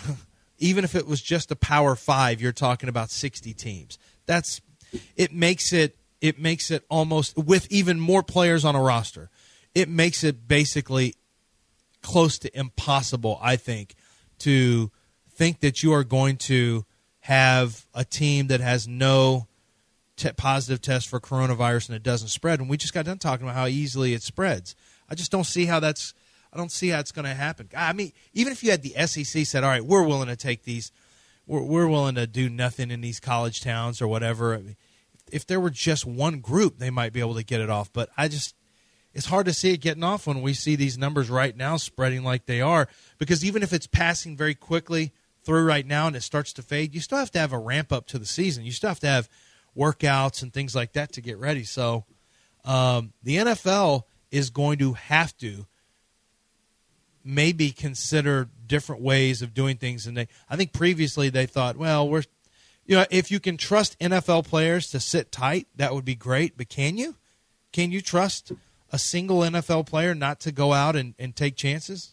even if it was just a Power Five, you're talking about sixty teams. That's it makes it. It makes it almost, with even more players on a roster, it makes it basically close to impossible, I think, to think that you are going to have a team that has no te- positive test for coronavirus and it doesn't spread. And we just got done talking about how easily it spreads. I just don't see how that's, I don't see how it's going to happen. I mean, even if you had the S E C said, all right, we're willing to take these, we're, we're willing to do nothing in these college towns or whatever. I mean, if there were just one group, they might be able to get it off. But I just, it's hard to see it getting off when we see these numbers right now spreading like they are. Because even if it's passing very quickly through right now and it starts to fade, you still have to have a ramp up to the season. You still have to have workouts and things like that to get ready. So um, the N F L is going to have to maybe consider different ways of doing things. And they, I think previously they thought, well, we're, you know, if you can trust N F L players to sit tight, that would be great. But can you? Can you trust a single N F L player not to go out and, and take chances?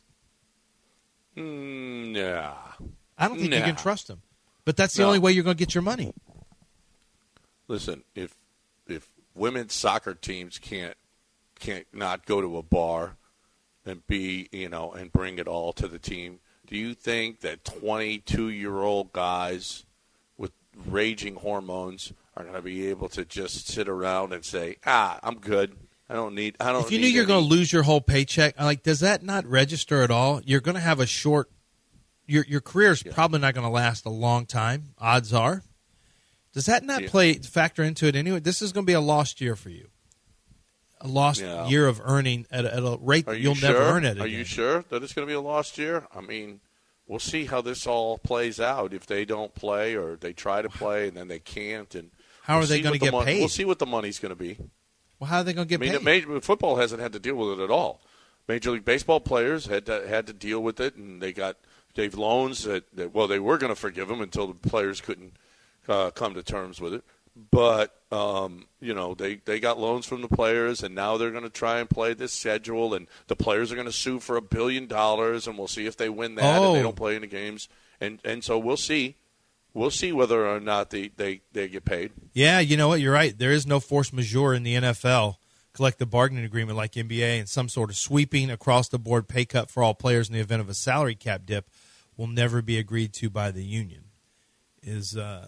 Mm, nah. I don't think nah. you can trust them. But that's the No. only way you're going to get your money. Listen, if if women's soccer teams can't can't not go to a bar and be, you know, and bring it all to the team, do you think that twenty-two-year-old guys with raging hormones are going to be able to just sit around and say, "Ah, I'm good. I don't need I don't If you need knew you're any- going to lose your whole paycheck, like, does that not register at all? You're going to have a short your your career is Yeah. probably not going to last a long time, odds are. Does that not Yeah. play factor into it anyway? This is going to be a lost year for you. A lost Yeah. year of earning at a, at a rate Are that you you'll sure? never earn it again. Are you sure that it's going to be a lost year? I mean, we'll see how this all plays out. If they don't play or they try to play and then they can't, and How we'll are they see gonna what the get mon- paid? We'll see what the money's going to be. Well, how are they going to get I mean, paid? the major, football hasn't had to deal with it at all. Major League Baseball players had to, had to deal with it, and they got Dave loans that, that well, they were going to forgive them until the players couldn't uh, come to terms with it. But, um, you know, they, they got loans from the players, and now they're going to try and play this schedule, and the players are going to sue for a billion dollars, and we'll see if they win that Oh. and they don't play any games. And and so we'll see. We'll see whether or not they, they, they get paid. Yeah, you know what? You're right. There is no force majeure in the N F L collective bargaining agreement like N B A, and some sort of sweeping across-the-board pay cut for all players in the event of a salary cap dip will never be agreed to by the union. Is uh,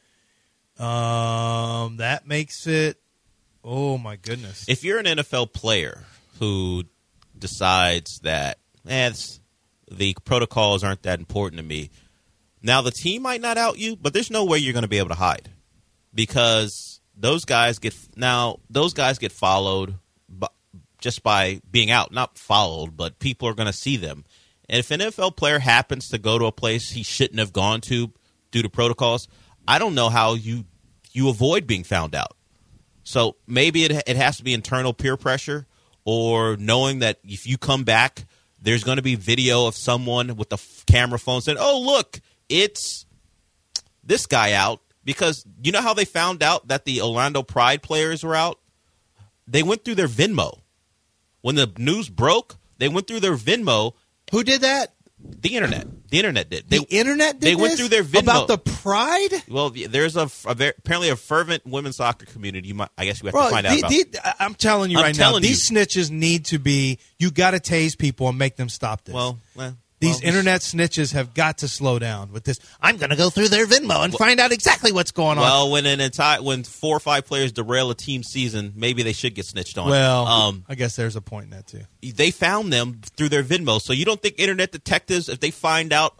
um, that makes it? Oh my goodness! If you're an N F L player who decides that, eh, it's- the protocols aren't that important to me, now the team might not out you, but there's no way you're going to be able to hide because those guys get now those guys get followed by, just by being out, not followed, but people are going to see them. And if an N F L player happens to go to a place he shouldn't have gone to due to protocols, I don't know how you you avoid being found out. So maybe it it has to be internal peer pressure, or knowing that if you come back, there's going to be video of someone with the f- camera phone saying, "Oh, look, it's this guy out." Because you know how they found out that the Orlando Pride players were out? They went through their Venmo. When the news broke, they went through their Venmo. Who did that? The internet. The internet did. They, The internet did They went this? through their Venmo. About the Pride? Well, there's a, a very, apparently a fervent women's soccer community. You might, I guess you have Bro, to find the- out about. the- I'm telling you I'm right now, telling these snitches need to be. You got to tase people and make them stop this. Well, well, These well, internet snitches have got to slow down with this. I'm going to go through their Venmo and find out exactly what's going on. Well, when an entire when four or five players derail a team season, maybe they should get snitched on. Well, um, I guess there's a point in that too. they found them through their Venmo. So you don't think internet detectives, if they find out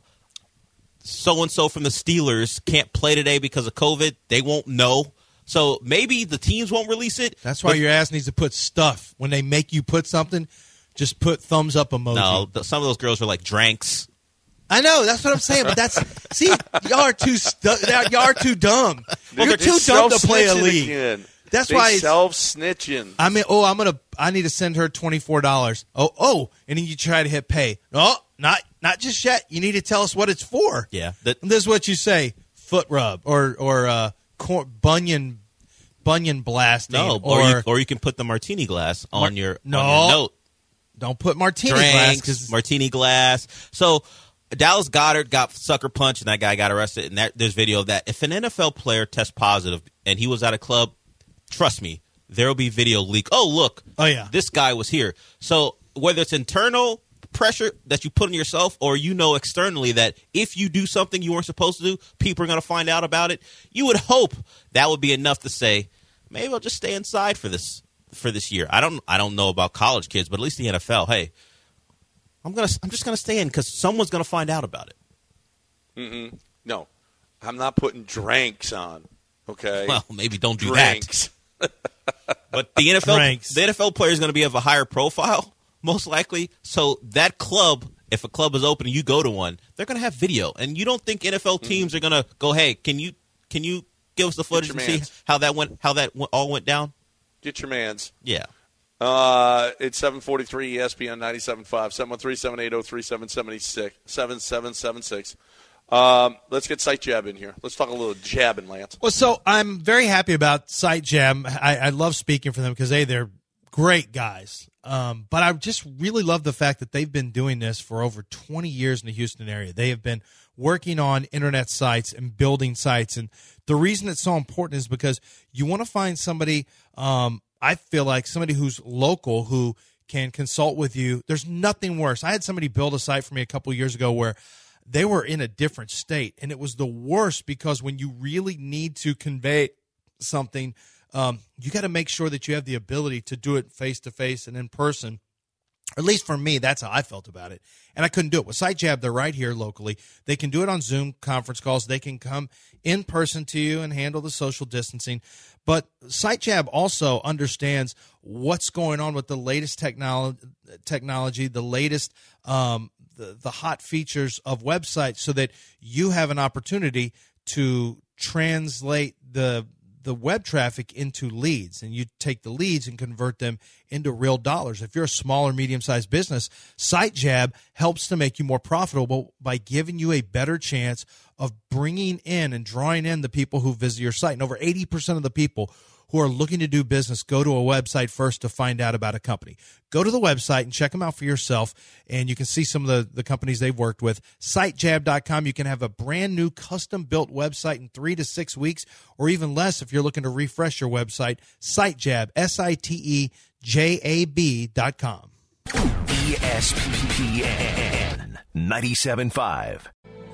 so and so from the Steelers can't play today because of COVID, they won't know. So maybe the teams won't release it. That's why but- your ass needs to put stuff when they make you put something. Just put thumbs up emoji. No, th- some of those girls are like dranks. I know that's what I'm saying, but that's see, y'all are too stu- y'all are too dumb. Well, You're they're too dumb to play a self-snitching league. again. That's they why it's- self-snitching. I mean, oh, I'm gonna. I need to send her twenty four dollars. Oh, oh, and then you try to hit pay. No, not not just yet. You need to tell us what it's for. Yeah, that, And this is what you say: foot rub or or uh, cor- bunion bunion blasting. no, or, or you, or you can put the martini glass on Mar- your No. on your note. don't put martini glass Drinks, because martini glass. So Dallas Goedert got sucker punched, and that guy got arrested. And that, there's video of that. If an N F L player tests positive and he was at a club, trust me, there will be video leak. Oh, look. Oh, yeah. This guy was here. So whether it's internal pressure that you put on yourself or you know externally that if you do something you weren't supposed to do, people are going to find out about it, you would hope that would be enough to say, maybe I'll just stay inside for this for this year. I don't I don't know about college kids, but at least the N F L, hey, I'm gonna I'm just gonna stay in because someone's gonna find out about it. Mm-mm. No, I'm not putting drinks on. Okay. Well, maybe don't do drinks. that. But the N F L Drinks. the N F L player is going to be of a higher profile, most likely. So that club, if a club is open and you go to one, they're going to have video. And you don't think N F L teams mm. are going to go, hey, can you can you give us the footage and mans. see how that went how that went, all went down? Get your mans. Yeah. Uh, it's seven forty-three E S P N ninety-seven point five, seven one three, seven eight zero, three seven seven six, seven seven seven six. Um, let's get Site Jab in here. Let's talk a little jabbing, Lance. Well, so I'm very happy about Site Jab. I, I love speaking for them because, A, they're great guys. Um, but I just really love the fact that they've been doing this for over twenty years in the Houston area. They have been working on internet sites and building sites. And the reason it's so important is because you want to find somebody, um, I feel like somebody who's local who can consult with you. There's nothing worse. I had somebody build a site for me a couple years ago where they were in a different state, and it was the worst because when you really need to convey something, um, you got to make sure that you have the ability to do it face-to-face and in person. Or at least for me, that's how I felt about it. And I couldn't do it. With SiteJab, they're right here locally. They can do it on Zoom conference calls. They can come in person to you and handle the social distancing. But SiteJab also understands what's going on with the latest technolo- technology, the latest um, the, the hot features of websites so that you have an opportunity to translate the the web traffic into leads, and you take the leads and convert them into real dollars. If you're a small or medium-sized business, SiteJab helps to make you more profitable by giving you a better chance of bringing in and drawing in the people who visit your site. And over eighty percent of the people who are looking to do business go to a website first to find out about a company. Go to the website and check them out for yourself, and you can see some of the, the companies they've worked with. site jab dot com. You can have a brand new custom-built website in three to six weeks, or even less if you're looking to refresh your website. SiteJab, S I T E J A B dot com. E S P N ninety-seven point five.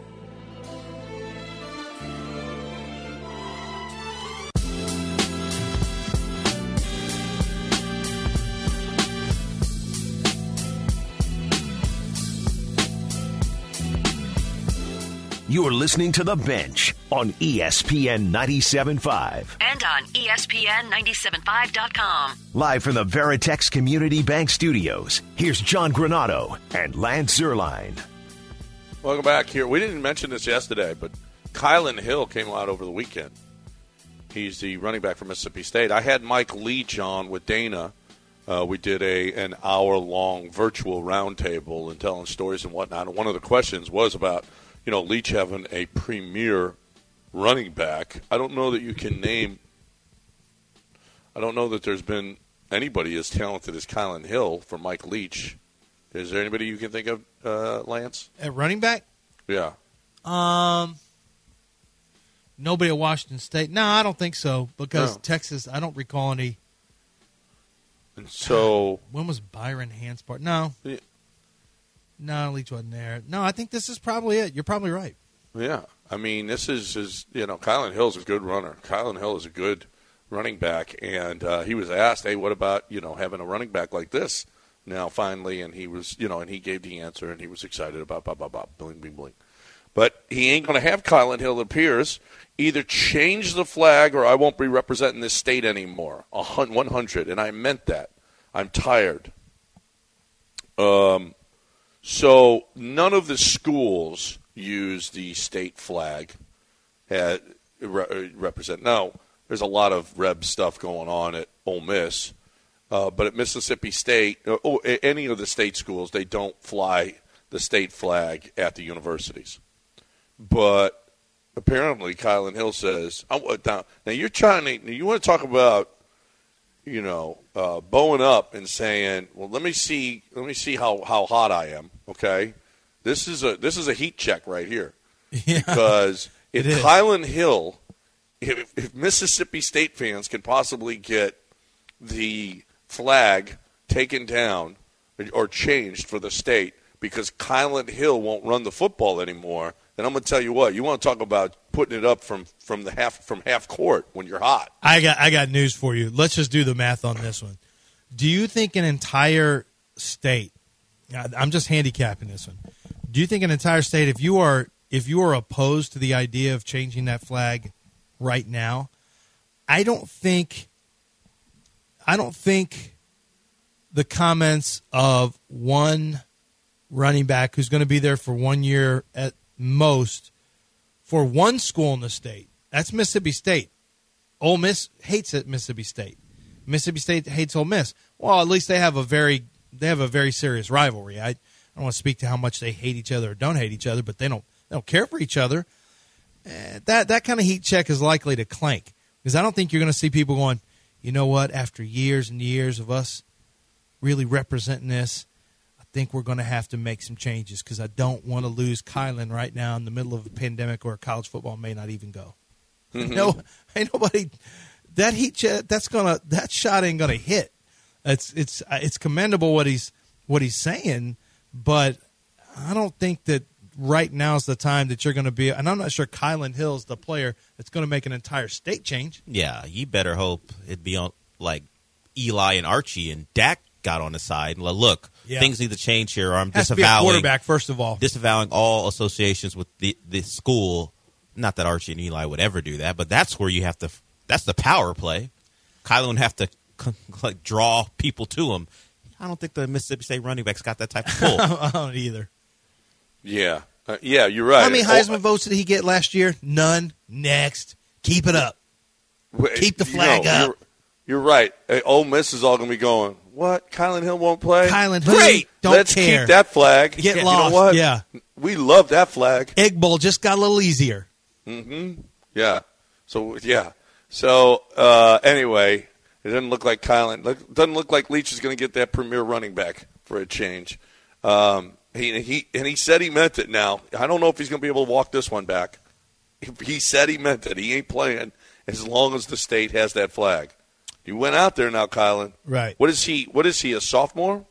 You're listening to The Bench on E S P N ninety-seven point five. And on E S P N ninety-seven point five dot com. Live from the Veritex Community Bank Studios, here's John Granato and Lance Zierlein. Welcome back here. We didn't mention this yesterday, but Kylan Hill came out over the weekend. He's the running back for Mississippi State. I had Mike Leach on with Dana. Uh, we did a an hour-long virtual roundtable and telling stories and whatnot. And one of the questions was about, you know, Leach having a premier running back. I don't know that you can name – I don't know that there's been anybody as talented as Kylan Hill for Mike Leach. Is there anybody you can think of, uh, Lance? At running back? Yeah. Um, nobody at Washington State. No, I don't think so because No. Texas, I don't recall any. And so – When was Byron Hanspart? No. Yeah. No, Leach wasn't there. No, I think this is probably it. You're probably right. Yeah. I mean, this is, is you know, Kylan Hill's a good runner. Kylan Hill is a good running back. And uh, he was asked, hey, what about, you know, having a running back like this now finally? And he was, you know, and he gave the answer, and he was excited about, blah, blah, blah, bling, bling, bling. But he ain't going to have Kylan Hill, it appears. Either change the flag or I won't be representing this state anymore. one hundred. And I meant that. I'm tired. Um. So none of the schools use the state flag at, re, represent. Now, there's a lot of Reb stuff going on at Ole Miss, uh, but at Mississippi State, or any of the state schools, they don't fly the state flag at the universities. But apparently, Kylan Hill says, oh, now, now you're trying to, you want to talk about, you know, uh, bowing up and saying, "Well, let me see, let me see how, how hot I am." Okay, this is a this is a heat check right here, Yeah, because if it is. Kylan Hill, if, if Mississippi State fans can possibly get the flag taken down or changed for the state because Kylan Hill won't run the football anymore, then I'm going to tell you what, you want to talk about putting it up from, from the half from half court when you're hot. I got I got news for you. Let's just do the math on this one. Do you think an entire state? I'm just handicapping this one. Do you think an entire state, if you are if you are opposed to the idea of changing that flag right now, I don't think I don't think the comments of one running back who's going to be there for one year at most for one school in the state. That's Mississippi State. Ole Miss hates it, Mississippi State. Mississippi State hates Ole Miss. Well, at least they have a very they have a very serious rivalry. I, I don't want to speak to how much they hate each other or don't hate each other, but they don't they don't care for each other. Uh, that that kind of heat check is likely to clank because I don't think you're going to see people going, you know what? After years and years of us really representing this, I think we're going to have to make some changes because I don't want to lose Kylan right now in the middle of a pandemic where college football may not even go. Mm-hmm. No, ain't nobody. That heat check, that's gonna that shot ain't gonna hit. It's it's it's commendable what he's what he's saying, but I don't think that right now is the time that you're going to be. And I'm not sure Kylan Hill's the player that's going to make an entire state change. Yeah, you better hope it'd be on like Eli and Archie and Dak got on the side and like, look, yeah. things need to change here, or I'm Has disavowing to be a quarterback first of all, disavowing all associations with the the school. Not that Archie and Eli would ever do that, but that's where you have to. That's the power play. Kylan would have to like draw people to him. I don't think the Mississippi State running backs got that type of pull. I don't either. Yeah, uh, yeah, you're right. How many Heisman oh, votes did he get last year? None. Next, keep it up. Keep the flag you know, up. You're, you're right. Hey, Ole Miss is all going to be going. What? Kylan Hill won't play? Kylan Hill, great. Don't Let's care. keep that flag. Get you lost. know what? Yeah, we love that flag. Egg Bowl just got a little easier. Mm-hmm. Yeah. So yeah. So uh, anyway, it doesn't look like Kylan. Look, doesn't look like Leach is going to get that premier running back for a change. Um, he he and he said he meant it. Now I don't know if he's going to be able to walk this one back. He said he meant it. He ain't playing as long as the state has that flag. You went out there now, Kylan. Right. What is he? What is he? A sophomore?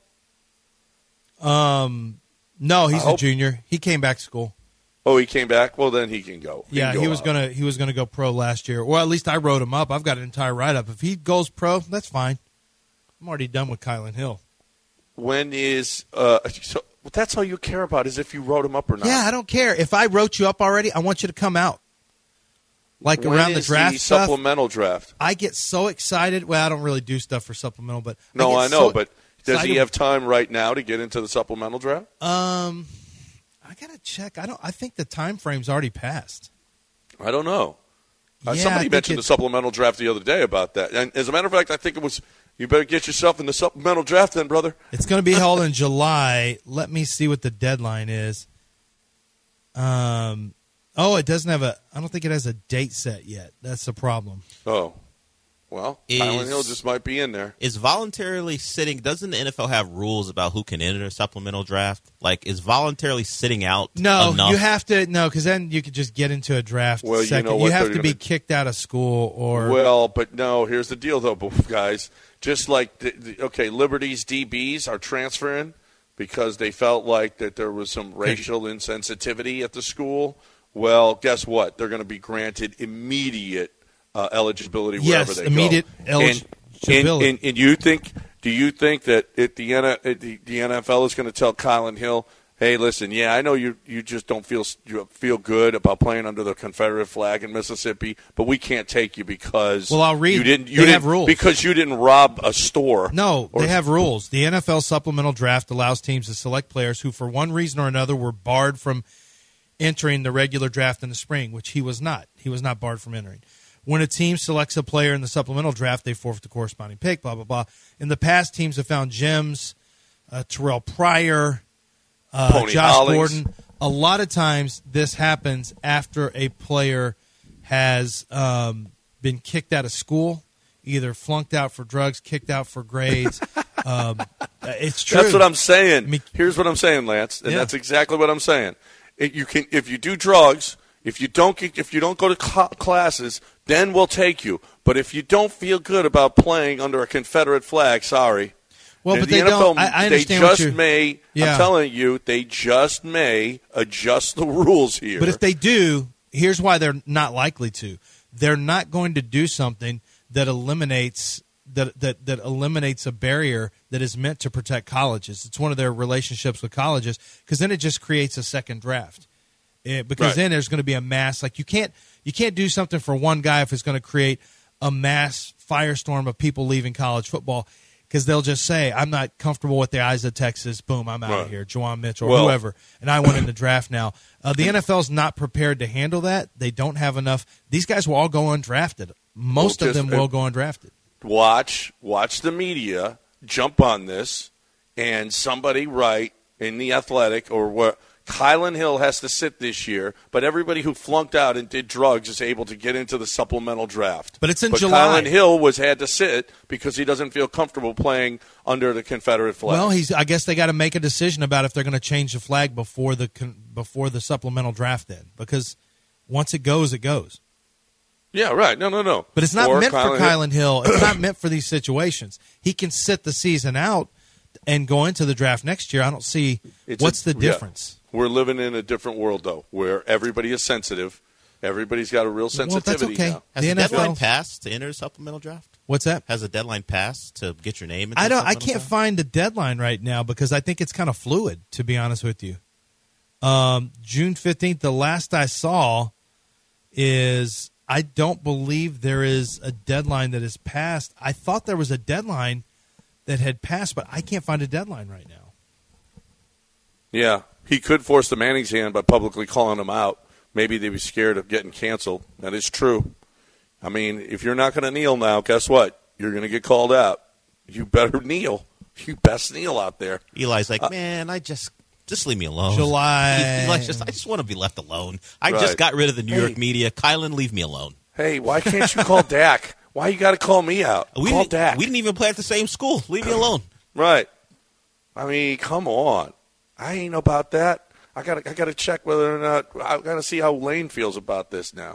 Um, no, he's I a hope- junior. He came back to school. Oh, he came back. Well, then he can go. He Yeah, can go he was out. gonna he was gonna go pro last year. Well, at least I wrote him up. I've got an entire write up. If he goes pro, that's fine. I'm already done with Kylan Hill. When is uh? So that's all you care about is if you wrote him up or not. Yeah, I don't care. If I wrote you up already, I want you to come out. Like When around the is draft the stuff, supplemental draft. I get so excited. Well, I don't really do stuff for supplemental, but No, I, I, get know, so but does excited. he have time right now to get into the supplemental draft? Um, I gotta check. I don't. I think the time frame's already passed. I don't know. Uh, Yeah, I somebody think mentioned it- the supplemental draft the other day about that. And as a matter of fact, I think it was, you better get yourself in the supplemental draft then, brother. It's going to be held in July. Let me see what the deadline is. Um, oh, it doesn't have a. I don't think it has a date set yet. That's the problem. Oh. Well, Is- Kylan Hill just might be in there. Is voluntarily sitting? Doesn't the N F L have rules about who can enter a supplemental draft? Like, is voluntarily sitting out? No, enough? you have to. No, because then you could just get into a draft. Well, you second. know what have they're to be gonna- kicked out of school or. Well, but no, here's the deal, though, guys. Just like, the, the, okay, Liberty's D Bs are transferring because they felt like that there was some racial insensitivity at the school. Well, guess what? They're going to be granted immediate uh, eligibility wherever Yes, they immediate go. eligibility. And, and, and, and you think? Do you think that it, the, N- it, the the N F L is going to tell Kylan Hill, "Hey, listen, yeah, I know you you just don't feel you feel good about playing under the Confederate flag in Mississippi, but we can't take you because Well, I'll read- you didn't you they didn't have rules. because you didn't rob a store." No, Or- they have rules. The N F L supplemental draft allows teams to select players who, for one reason or another, were barred from entering the regular draft in the spring, which he was not. He was not barred from entering. When a team selects a player in the supplemental draft, they forfeit the corresponding pick, blah, blah, blah. In the past, teams have found gems, uh, Terrell Pryor, uh, Pony Josh Hollings. Gordon. A lot of times this happens after a player has um, been kicked out of school, either flunked out for drugs, kicked out for grades. um, it's true. That's what I'm saying. I mean- Here's what I'm saying, Lance, and Yeah. that's exactly what I'm saying. It, you can if you do drugs, if you don't get, if you don't go to cl- classes, then we'll take you. But if you don't feel good about playing under a Confederate flag, sorry. Well, And but the they N F L, don't. I, I understand they what just you're. may. Yeah. I'm telling you, they just may adjust the rules here. But if they do, here's why they're not likely to. They're not going to do something that eliminates that that that eliminates a barrier that is meant to protect colleges. It's one of their relationships with colleges, because then it just creates a second draft. It, because Right. then there's going to be a mass. Like you can't you can't do something for one guy if it's going to create a mass firestorm of people leaving college football. Because they'll just say, I'm not comfortable with the eyes of Texas. Boom, I'm out Right. of here. Juwan Mitchell or Well- whoever. And I went in the draft now. Uh, the N F L's not prepared to handle that. They don't have enough. These guys will all go undrafted. Most Well, of them just- will go undrafted. watch watch the media jump on this, and somebody write in The Athletic or what Kylan Hill has to sit this year, but everybody who flunked out and did drugs is able to get into the supplemental draft. But it's in but July. Kylan Hill was had to sit because he doesn't feel comfortable playing under the Confederate flag. Well, he's. I guess they got to make a decision about if they're going to change the flag before the before the supplemental draft. Then, because once it goes, it goes. Yeah, right. No, no, no. But it's not or meant Kylan for Kylan Hill. Hill. It's not meant for these situations. He can sit the season out and go into the draft next year. I don't see it's what's a, the difference. Yeah. We're living in a different world, though, where everybody is sensitive. Everybody's got a real sensitivity well, that's okay. now. Has the the N F L deadline passed to enter a supplemental draft? What's that? Has a deadline passed to get your name into I the don't. I supplemental can't draft? find a deadline right now because I think it's kind of fluid. To be honest with you, um, June fifteenth. The last I saw is I don't believe there is a deadline that is passed. I thought there was a deadline that had passed, but I can't find a deadline right now. Yeah, he could force the Manning's hand by publicly calling them out. Maybe they'd be scared of getting canceled. That is true. I mean, if you're not going to kneel now, guess what? You're going to get called out. You better kneel. You best kneel out there. Eli's like, uh, man, I just just leave me alone. July. Eli's just, I just want to be left alone. I Right. just got rid of the New Hey. York media. Kylan, leave me alone. Hey, why can't you call Dak? Why you got to call me out? We call didn't, Dak. we didn't even play at the same school. Leave me alone. Right. I mean, come on. I ain't about that. I got I got to check whether or not I got to see how Lane feels about this now.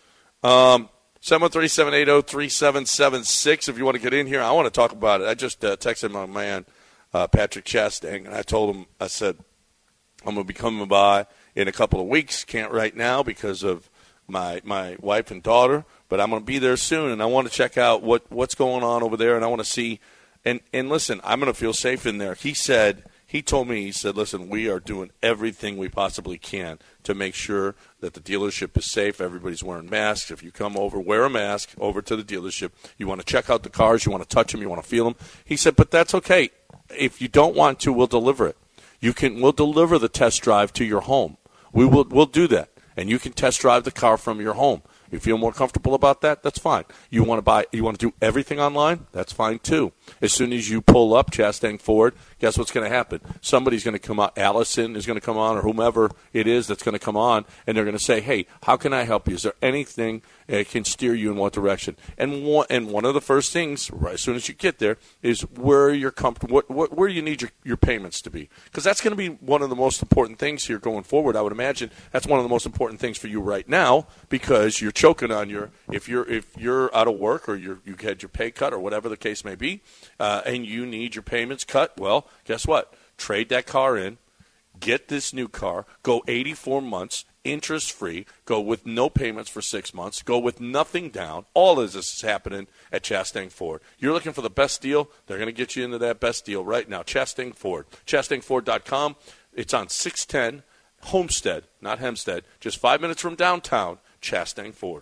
Um, seven one three, seven eight zero, three seven seven six. If you want to get in here, I want to talk about it. I just uh, texted my man uh, Patrick Chastain, and I told him, I said, I'm going to be coming by in a couple of weeks. Can't right now because of my my wife and daughter, but I'm going to be there soon, and I want to check out what, what's going on over there, and I want to see. And, and listen, I'm going to feel safe in there. He said, he told me, he said, listen, we are doing everything we possibly can to make sure that the dealership is safe. Everybody's wearing masks. If you come over, wear a mask over to the dealership. You want to check out the cars. You want to touch them. You want to feel them. He said, but that's okay. If you don't want to, we'll deliver it. You can, we'll deliver the test drive to your home. We will, we'll do that. And you can test drive the car from your home. You feel more comfortable about that? That's fine. You want to buy? You want to do everything online? That's fine too. As soon as you pull up Chastang Ford, guess what's going to happen? Somebody's going to come out. Allison is going to come on, or whomever it is that's going to come on, and they're going to say, "Hey, how can I help you? Is there anything that can steer you in what direction?" And one and one of the first things, right as soon as you get there, is where you're comfortable, what, what, where you need your, your payments to be, because that's going to be one of the most important things here going forward. I would imagine that's one of the most important things for you right now, because you're choking on your if you're if you're out of work or you're you had your pay cut or whatever the case may be, uh, and you need your payments cut. Well, guess what? Trade that car in, get this new car, go eighty-four months, interest free, go with no payments for six months, go with nothing down. All of this is happening at Chastang Ford. You're looking for the best deal? They're going to get you into that best deal right now. Chastang Ford, chastang ford dot com. It's on six ten Homestead, not Hempstead, just five minutes from downtown. Chastang Ford.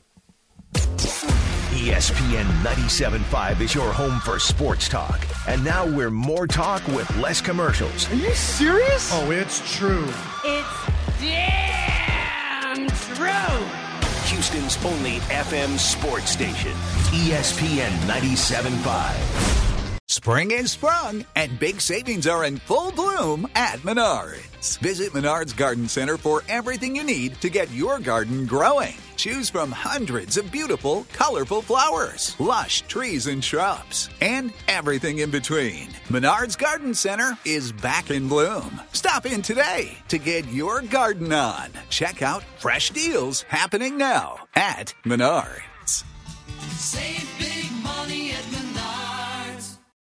E S P N ninety-seven point five is your home for sports talk. And now we're more talk with less commercials. Are you serious? Oh, it's true. It's damn true. Houston's only F M sports station. E S P N ninety-seven point five. Spring is sprung, and big savings are in full bloom at Menards. Visit Menards Garden Center for everything you need to get your garden growing. Choose from hundreds of beautiful, colorful flowers, lush trees and shrubs, and everything in between. Menards Garden Center is back in bloom. Stop in today to get your garden on. Check out fresh deals happening now at Menards. Save